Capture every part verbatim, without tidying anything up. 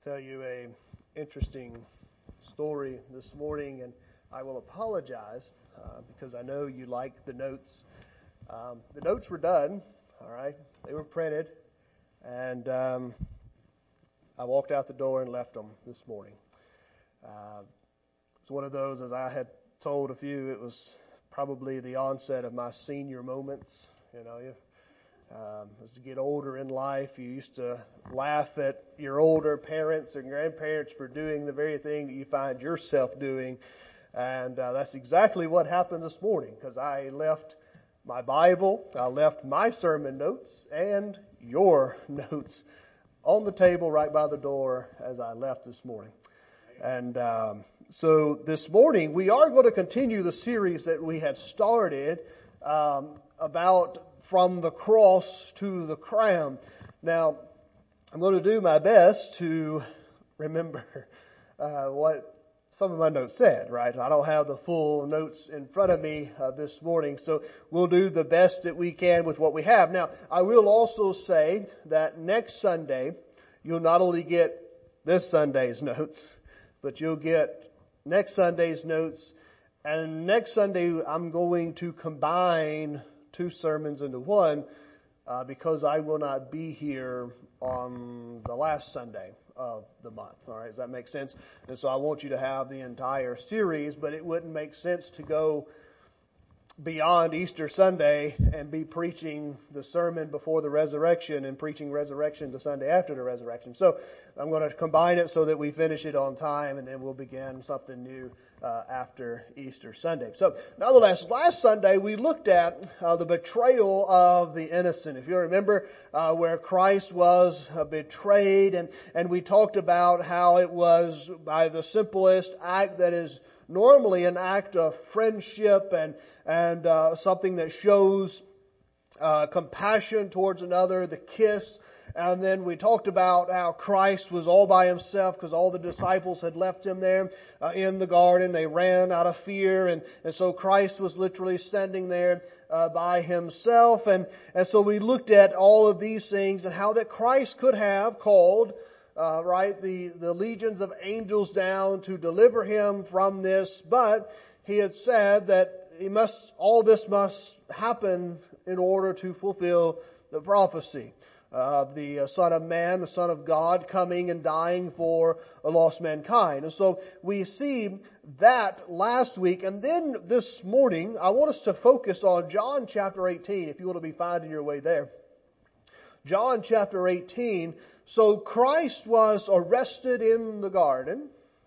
tell you a interesting story this morning, and I will apologize uh, because I know you like the notes. Um, the notes were done, all right. They were printed, and um, I walked out the door and left them this morning. Uh, it's one of those, as I had told a few, it was probably the onset of my senior moments. You know, you, um, as you get older in life, you used to laugh at your older parents and grandparents for doing the very thing that you find yourself doing. And uh, that's exactly what happened this morning, because I left my Bible, I left my sermon notes and your notes on the table right by the door as I left this morning. And um, so this morning we are going to continue the series that we had started um, about from the cross to the crown. Now, I'm going to do my best to remember uh, what some of my notes said, right? I don't have the full notes in front of me uh, this morning, so we'll do the best that we can with what we have. Now, I will also say that next Sunday, you'll not only get this Sunday's notes, but you'll get next Sunday's notes, and next Sunday I'm going to combine two sermons into one uh, because I will not be here on the last Sunday of the month. All right, does that make sense? And so I want you to have the entire series, but it wouldn't make sense to go beyond Easter Sunday and be preaching the sermon before the resurrection and preaching resurrection the Sunday after the resurrection. So I'm going to combine it so that we finish it on time, and then we'll begin something new uh, after Easter Sunday. So nonetheless, last Sunday we looked at uh, the betrayal of the innocent. If you remember uh, where Christ was uh, betrayed, and, and we talked about how it was by the simplest act that is normally an act of friendship and and uh, something that shows uh, compassion towards another, the kiss. And then we talked about how Christ was all by himself because all the disciples had left him there uh, in the garden. They ran out of fear, and, and so Christ was literally standing there uh, by himself. And, and so we looked at all of these things and how that Christ could have called Uh, right, the, the legions of angels down to deliver him from this, but he had said that he must, all this must happen in order to fulfill the prophecy of the Son of Man, the Son of God, coming and dying for a lost mankind. And so we see that last week, and then this morning I want us to focus on John chapter eighteen, if you want to be finding your way there. John chapter eighteen. So Christ was arrested in the garden,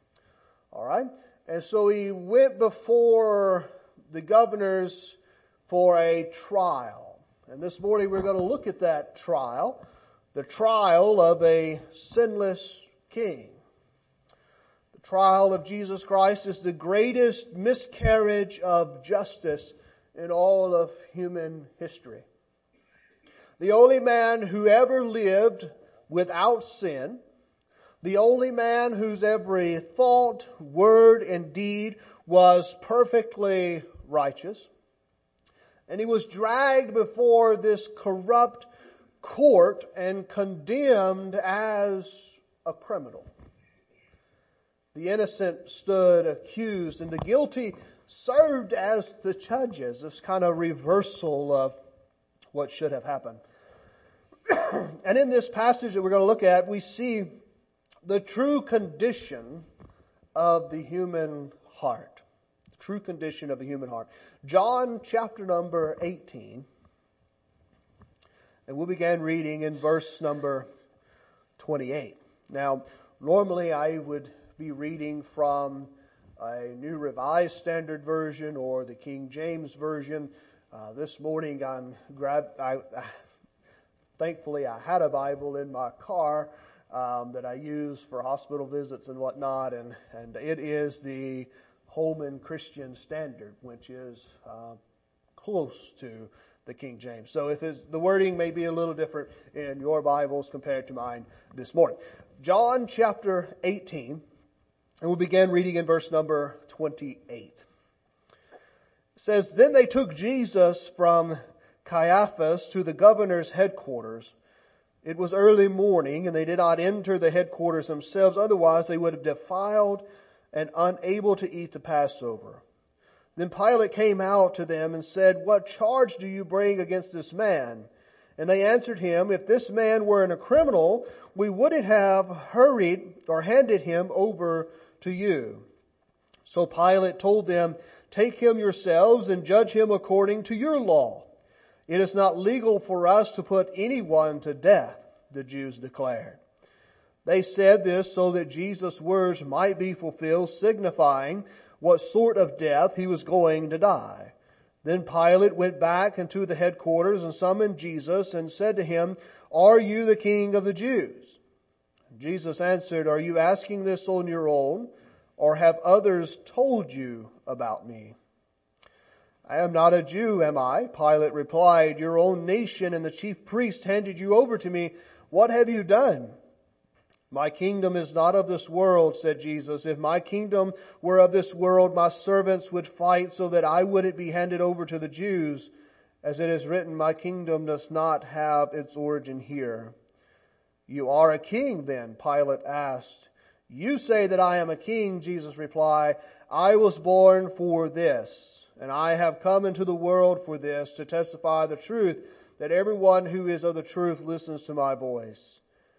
all right, and so he went before the governors for a trial. And this morning we're going to look at that trial, the trial of a sinless king. The trial of Jesus Christ is the greatest miscarriage of justice in all of human history. The only man who ever lived without sin, the only man whose every thought, word, and deed was perfectly righteous. And he was dragged before this corrupt court and condemned as a criminal. The innocent stood accused, and the guilty served as the judges. This kind of reversal of what should have happened. And in this passage that we're going to look at, we see the true condition of the human heart. The true condition of the human heart. John chapter number eighteen. And we'll begin reading in verse number twenty-eight. Now, normally I would be reading from a New Revised Standard Version or the King James Version. Uh, this morning I'm grab I, I Thankfully, I had a Bible in my car um, that I use for hospital visits and whatnot, and, and it is the Holman Christian Standard, which is uh, close to the King James. So if it's, the wording may be a little different in your Bibles compared to mine this morning. John chapter eighteen, and we'll begin reading in verse number twenty-eight. It says, "Then they took Jesus from Caiaphas to the governor's headquarters, It was early morning, and they did not enter the headquarters themselves. Otherwise, they would have defiled and unable to eat the Passover. Then Pilate came out to them and said, "What charge do you bring against this man?" And they answered him, "If this man were a criminal, we wouldn't have hurried or handed him over to you." So Pilate told them, "Take him yourselves and judge him according to your law. It is not legal for us to put anyone to death," the Jews declared. They said this so that Jesus' words might be fulfilled, signifying what sort of death he was going to die. Then Pilate went back into the headquarters and summoned Jesus and said to him, "Are you the king of the Jews?" Jesus answered, "Are you asking this on your own, or have others told you about me?" "I am not a Jew, am I?" Pilate replied. "Your own nation and the chief priest handed you over to me. What have you done?" "My kingdom is not of this world," said Jesus. "If my kingdom were of this world, my servants would fight so that I wouldn't be handed over to the Jews. As it is written, my kingdom does not have its origin here." "You are a king then?" Pilate asked. "You say that I am a king," Jesus replied. "I was born for this, and I have come into the world for this, to testify the truth, that everyone who is of the truth listens to my voice."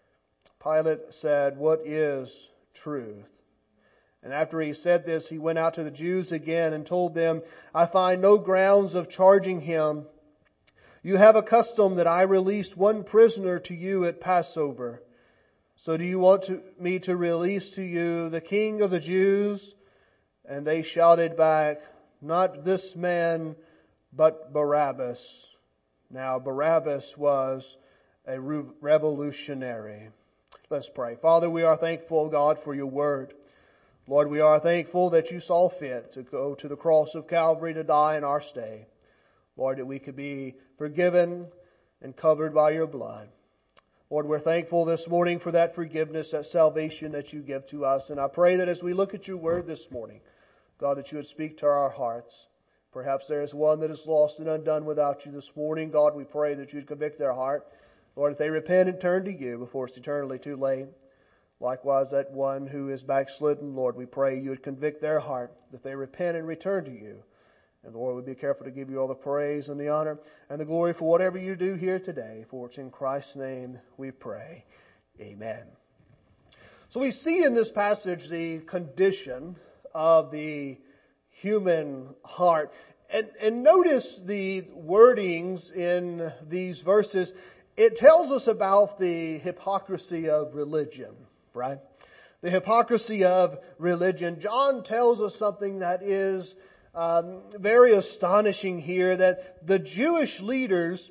Pilate said, "What is truth?" And after he said this, he went out to the Jews again and told them, "I find no grounds of charging him. You have a custom that I release one prisoner to you at Passover. So do you want to, me to release to you the King of the Jews?" And they shouted back, "Not this man, but Barabbas." Now Barabbas was a revolutionary. Let's pray. Father, we are thankful, God, for your word. Lord, we are thankful that you saw fit to go to the cross of Calvary to die in our stead. Lord, that we could be forgiven and covered by your blood. Lord, we're thankful this morning for that forgiveness, that salvation that you give to us. And I pray that as we look at your word this morning, God, that you would speak to our hearts. Perhaps there is one that is lost and undone without you this morning. God, we pray that you would convict their heart. Lord, if they repent and turn to you before it's eternally too late. Likewise, that one who is backslidden, Lord, we pray you would convict their heart, that they repent and return to you. And Lord, we'd be careful to give you all the praise and the honor and the glory for whatever you do here today. For it's in Christ's name we pray. Amen. So we see in this passage the condition of the human heart. And, and notice the wordings in these verses. It tells us about the hypocrisy of religion, right? The hypocrisy of religion. John tells us something that is um, very astonishing here, that the Jewish leaders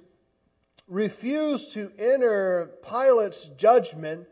refused to enter Pilate's judgment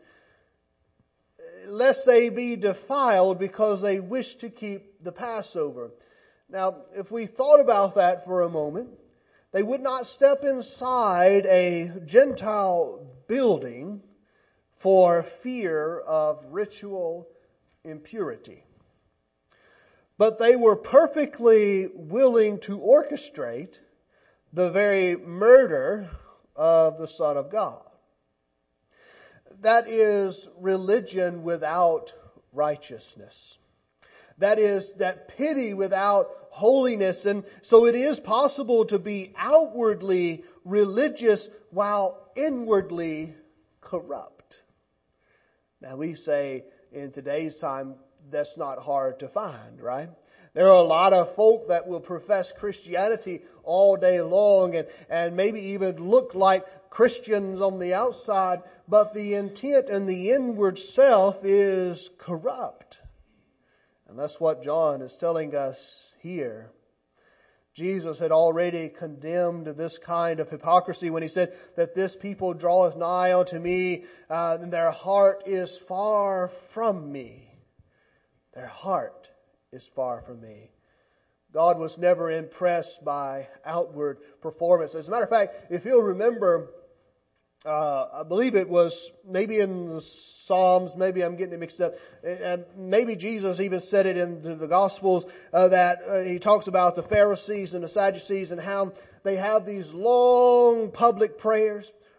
lest they be defiled because they wished to keep the Passover. Now, if we thought about that for a moment, they would not step inside a Gentile building for fear of ritual impurity. But they were perfectly willing to orchestrate the very murder of the Son of God. That is religion without righteousness. That is that pity without holiness. And so it is possible to be outwardly religious while inwardly corrupt. Now we say in today's time that's not hard to find, right? There are a lot of folk that will profess Christianity all day long and, and maybe even look like Christians on the outside, but the intent and the inward self is corrupt. And that's what John is telling us here. Jesus had already condemned this kind of hypocrisy when he said that this people draweth nigh unto me, uh, and their heart is far from me. Their heart is far from me. God was never impressed by outward performance. As a matter of fact, if you'll remember, uh, I believe it was maybe in the Psalms, maybe I'm getting it mixed up, and maybe Jesus even said it in the Gospels, uh, that uh, he talks about the Pharisees and the Sadducees and how they have these long public prayers,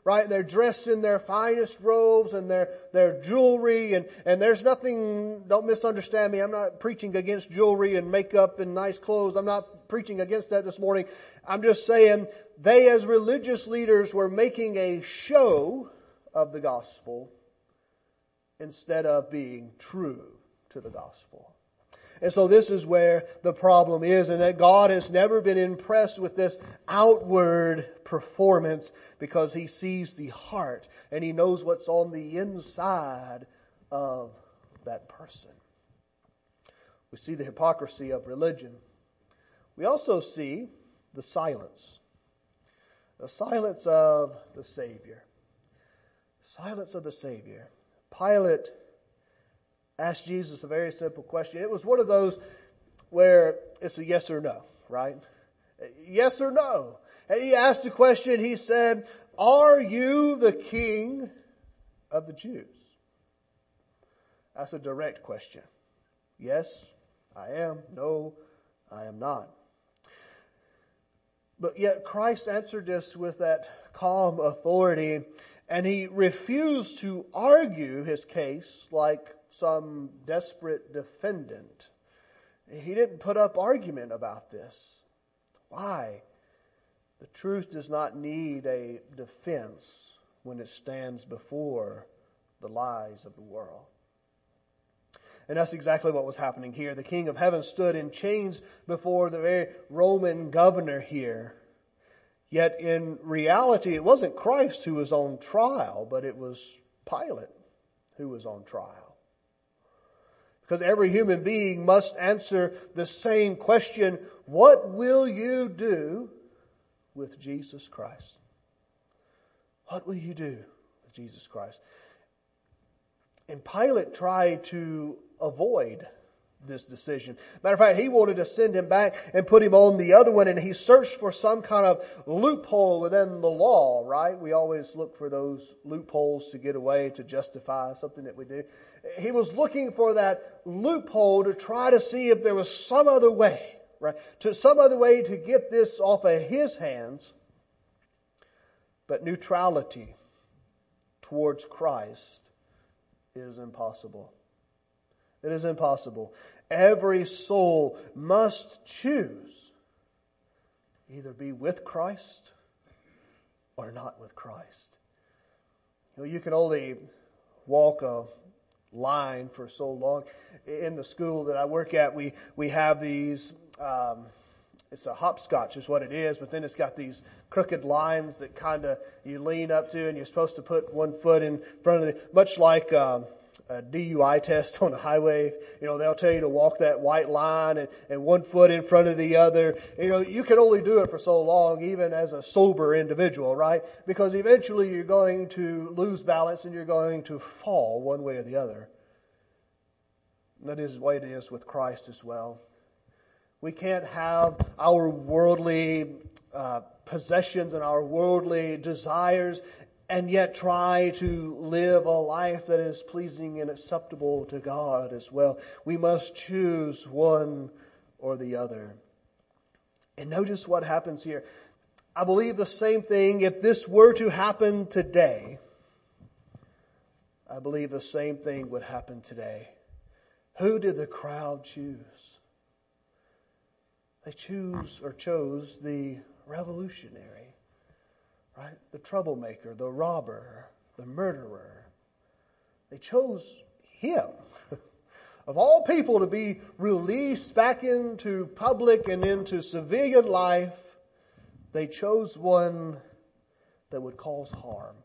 right? They're dressed in their finest robes and their, their jewelry, and, and there's nothing, don't misunderstand me, I'm not preaching against jewelry and makeup and nice clothes. I'm not preaching against that this morning. I'm just saying they as religious leaders were making a show of the gospel instead of being true to the gospel. And so this is where the problem is, and that God has never been impressed with this outward performance because He sees the heart and He knows what's on the inside of that person. We see the hypocrisy of religion. We also see the silence. The silence of the Savior. Silence of the Savior. Pilate asked Jesus a very simple question. It was one of those where it's a yes or no, right? Yes or no. And he asked the question, he said, "Are you the King of the Jews?" That's a direct question. Yes, I am. No, I am not. But yet Christ answered this with that calm authority, and He refused to argue His case like some desperate defendant. He didn't put up argument about this. Why? The truth does not need a defense when it stands before the lies of the world. And that's exactly what was happening here. The King of Heaven stood in chains before the very Roman governor here. Yet in reality, it wasn't Christ who was on trial, but it was Pilate who was on trial. Because every human being must answer the same question: what will you do with Jesus Christ? What will you do with Jesus Christ? And Pilate tried to avoid this decision. Matter of fact, he wanted to send him back and put him on the other one, and he searched for some kind of loophole within the law, right? We always look for those loopholes to get away, to justify something that we do. He was looking for that loophole to try to see if there was some other way, right? To some other way to get this off of his hands. But neutrality towards Christ is impossible. It is impossible. Every soul must choose either be with Christ or not with Christ. You know, you can only walk a line for so long. In the school that I work at, we, we have these, um, it's a hopscotch is what it is, but then it's got these crooked lines that kind of you lean up to, and you're supposed to put one foot in front of the, much like um, a D U I test on the highway. You know, they'll tell you to walk that white line and, and one foot in front of the other. You know, you can only do it for so long, even as a sober individual, right? Because eventually you're going to lose balance and you're going to fall one way or the other. And that is the way it is with Christ as well. We can't have our worldly uh, possessions and our worldly desires and yet try to live a life that is pleasing and acceptable to God as well. We must choose one or the other. And notice what happens here. I believe the same thing, if this were to happen today, I believe the same thing would happen today. Who did the crowd choose? They choose or chose the revolutionary, right? The troublemaker, the robber, the murderer. They chose him. Of all people to be released back into public and into civilian life, they chose one that would cause harm.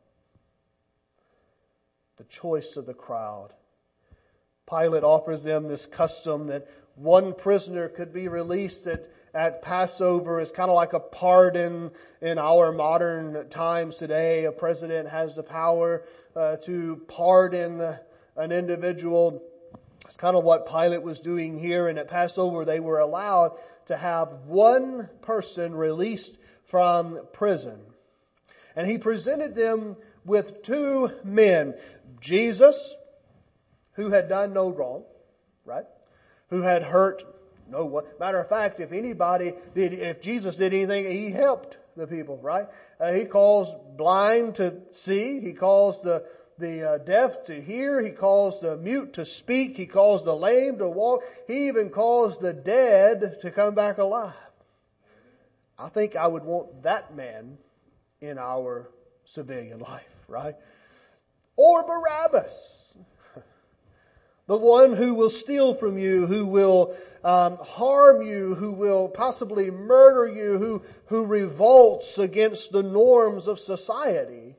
The choice of the crowd. Pilate offers them this custom that one prisoner could be released at, at Passover. It's kind of like a pardon in our modern times today. A president has the power uh, to pardon an individual. It's kind of what Pilate was doing here. And at Passover, they were allowed to have one person released from prison. And he presented them with two men. Jesus, who had done no wrong, right? Who had hurt no one. Matter of fact, if anybody did, if Jesus did anything, He helped the people, right? Uh, he calls blind to see. He calls the the uh, deaf to hear. He calls the mute to speak. He calls the lame to walk. He even calls the dead to come back alive. I think I would want that man in our civilian life, right? Or Barabbas, the one who will steal from you, who will um, harm you, who will possibly murder you, who, who revolts against the norms of society.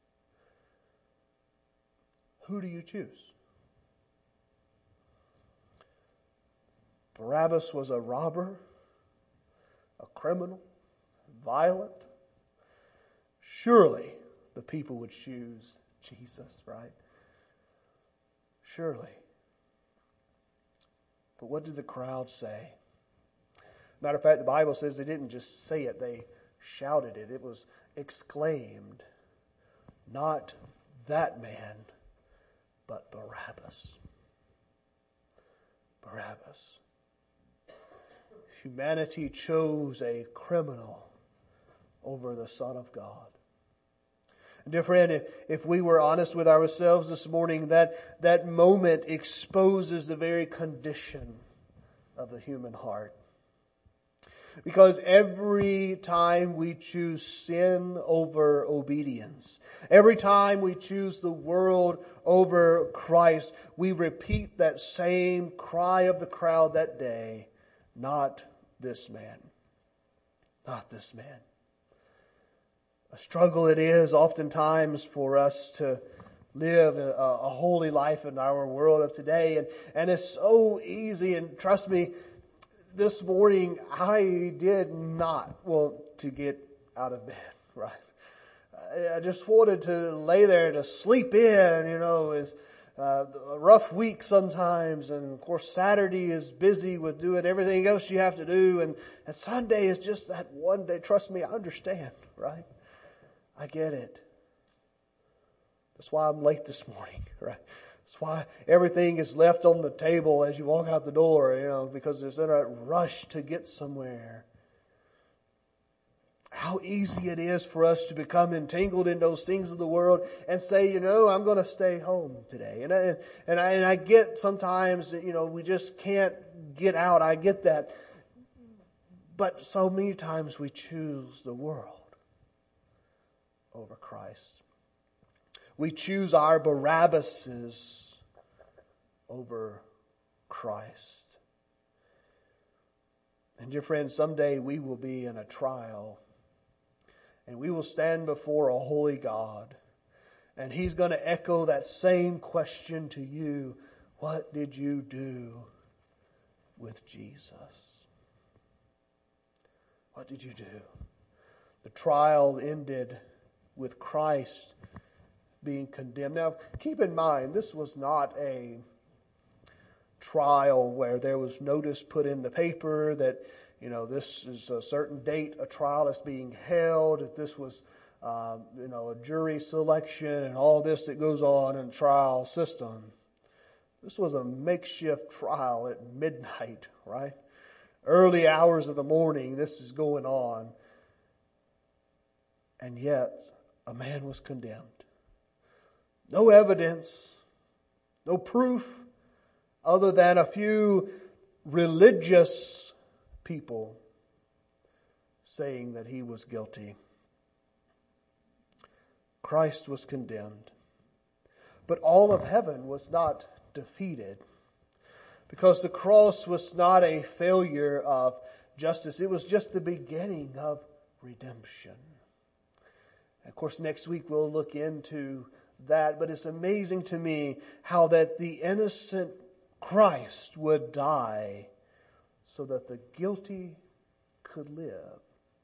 Who do you choose? Barabbas was a robber, a criminal, violent. Surely the people would choose Jesus, right? Surely. But what did the crowd say? Matter of fact, the Bible says they didn't just say it, they shouted it. It was exclaimed, not that man, but Barabbas. Barabbas. Humanity chose a criminal over the Son of God. Dear friend, if, if we were honest with ourselves this morning, that, that moment exposes the very condition of the human heart. Because every time we choose sin over obedience, every time we choose the world over Christ, we repeat that same cry of the crowd that day, not this man, not this man. A struggle it is oftentimes for us to live a, a holy life in our world of today. And, and it's so easy. And trust me, this morning I did not want to get out of bed, right? I just wanted to lay there to sleep in, you know, it's uh, a rough week sometimes. And of course Saturday is busy with doing everything else you have to do. And, and Sunday is just that one day. Trust me, I understand, right? I get it. That's why I'm late this morning, right? That's why everything is left on the table as you walk out the door, you know, because it's in a rush to get somewhere. How easy it is for us to become entangled in those things of the world and say, you know, I'm going to stay home today. And I, and I, and I get sometimes, you know, we just can't get out. I get that. But so many times we choose the world over Christ. We choose our Barabbases over Christ. And dear friends, someday we will be in a trial and we will stand before a holy God and He's going to echo that same question to you. What did you do with Jesus? What did you do? The trial ended with Christ being condemned. Now, keep in mind, this was not a trial where there was notice put in the paper that, you know, this is a certain date a trial is being held. That this was, um, you know, a jury selection and all this that goes on in a trial system. This was a makeshift trial at midnight, right? Early hours of the morning, this is going on. And yet, a man was condemned. No evidence, no proof, other than a few religious people saying that he was guilty. Christ was condemned. But all of heaven was not defeated, because the cross was not a failure of justice. It was just the beginning of redemption. Of course, next week we'll look into that, but it's amazing to me how that the innocent Christ would die so that the guilty could live.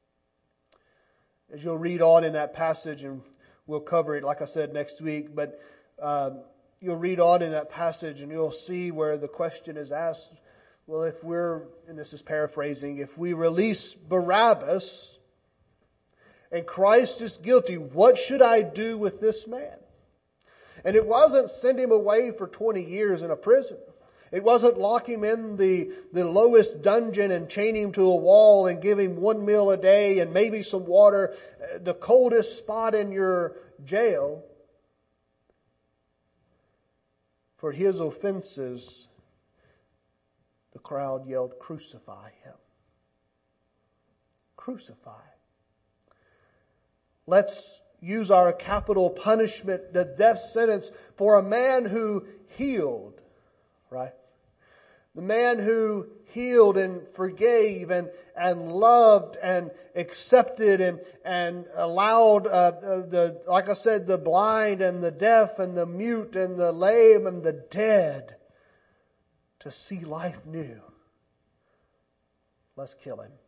As you'll read on in that passage, and we'll cover it, like I said, next week, but um, you'll read on in that passage and you'll see where the question is asked, well, if we're, and this is paraphrasing, if we release Barabbas and Christ is guilty, what should I do with this man? And it wasn't send him away for twenty years in a prison. It wasn't lock him in the, the lowest dungeon and chain him to a wall and give him one meal a day and maybe some water, the coldest spot in your jail. For his offenses, the crowd yelled, "Crucify him. Crucify." Let's use our capital punishment, the death sentence, for a man who healed, right? The man who healed and forgave and, and loved and accepted and, and allowed, uh, the, like I said, the blind and the deaf and the mute and the lame and the dead to see life new. Let's kill him.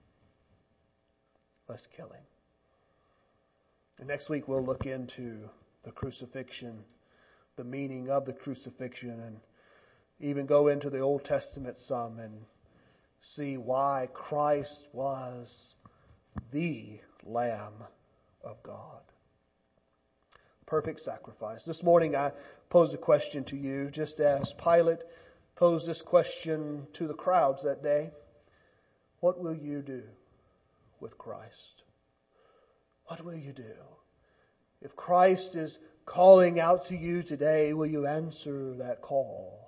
Let's kill him. And next week we'll look into the crucifixion, the meaning of the crucifixion, and even go into the Old Testament some and see why Christ was the Lamb of God. Perfect sacrifice. This morning I pose a question to you, just as Pilate posed this question to the crowds that day. What will you do with Christ? What will you do? If Christ is calling out to you today, will you answer that call?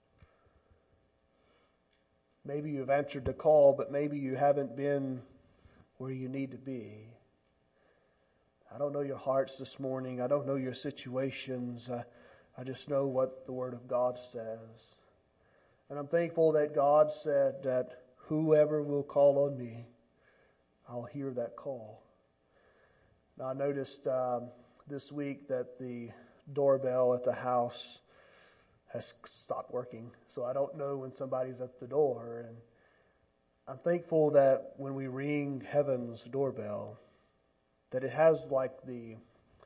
Maybe you've answered the call, but maybe you haven't been where you need to be. I don't know your hearts this morning. I don't know your situations. I, I just know what the Word of God says. And I'm thankful that God said that whoever will call on me, I'll hear that call. Now, I noticed um, this week that the doorbell at the house has stopped working. So I don't know when somebody's at the door. And I'm thankful that when we ring heaven's doorbell, that it has like the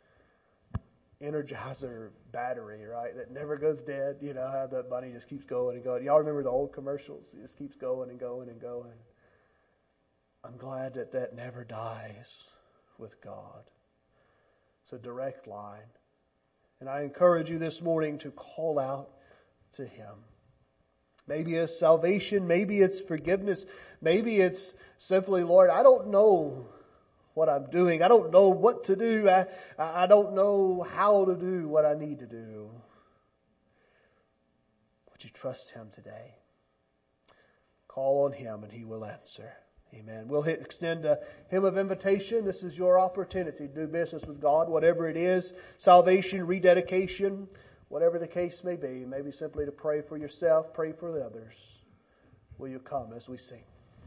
Energizer battery, right? That never goes dead. You know how that bunny just keeps going and going. Y'all remember the old commercials? It just keeps going and going and going. I'm glad that that never dies with God. It's a direct line. And I encourage you this morning to call out to Him. Maybe it's salvation. Maybe it's forgiveness. Maybe it's simply, Lord, I don't know what I'm doing. I don't know what to do. I, I don't know how to do what I need to do. Would you trust Him today? Call on Him and He will answer. Amen. We'll hit, extend a hymn of invitation. This is your opportunity to do business with God, whatever it is. Salvation, rededication, whatever the case may be. Maybe simply to pray for yourself, pray for the others. Will you come as we sing?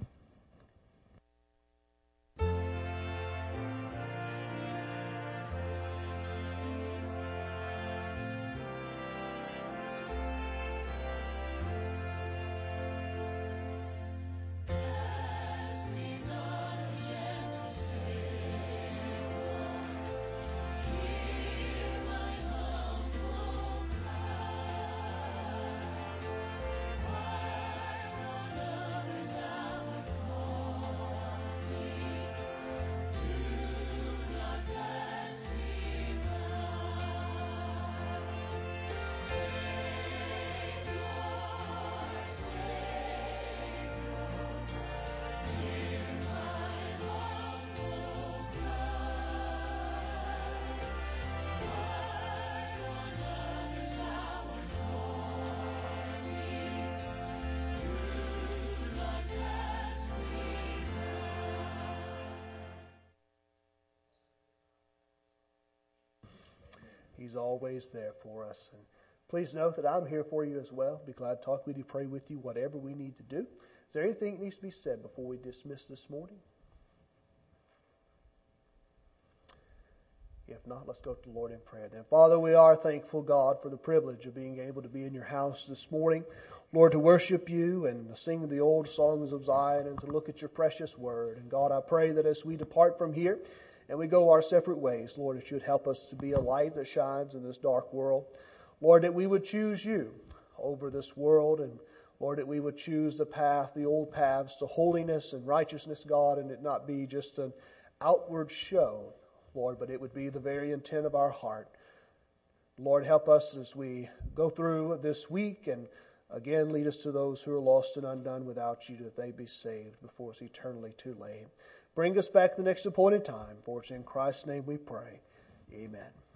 He's always there for us. And please note that I'm here for you as well. Be glad to talk with you, pray with you, whatever we need to do. Is there anything that needs to be said before we dismiss this morning? If not, let's go to the Lord in prayer then. Father, we are thankful, God, for the privilege of being able to be in your house this morning. Lord, to worship you and to sing the old songs of Zion and to look at your precious word. And God, I pray that as we depart from here, and we go our separate ways, Lord, that you would help us to be a light that shines in this dark world. Lord, that we would choose you over this world. And Lord, that we would choose the path, the old paths to holiness and righteousness, God, and it not be just an outward show, Lord, but it would be the very intent of our heart. Lord, help us as we go through this week and Again, lead us to those who are lost and undone without you, that they be saved before it's eternally too late. Bring us back the next appointed time. For it's in Christ's name we pray. Amen.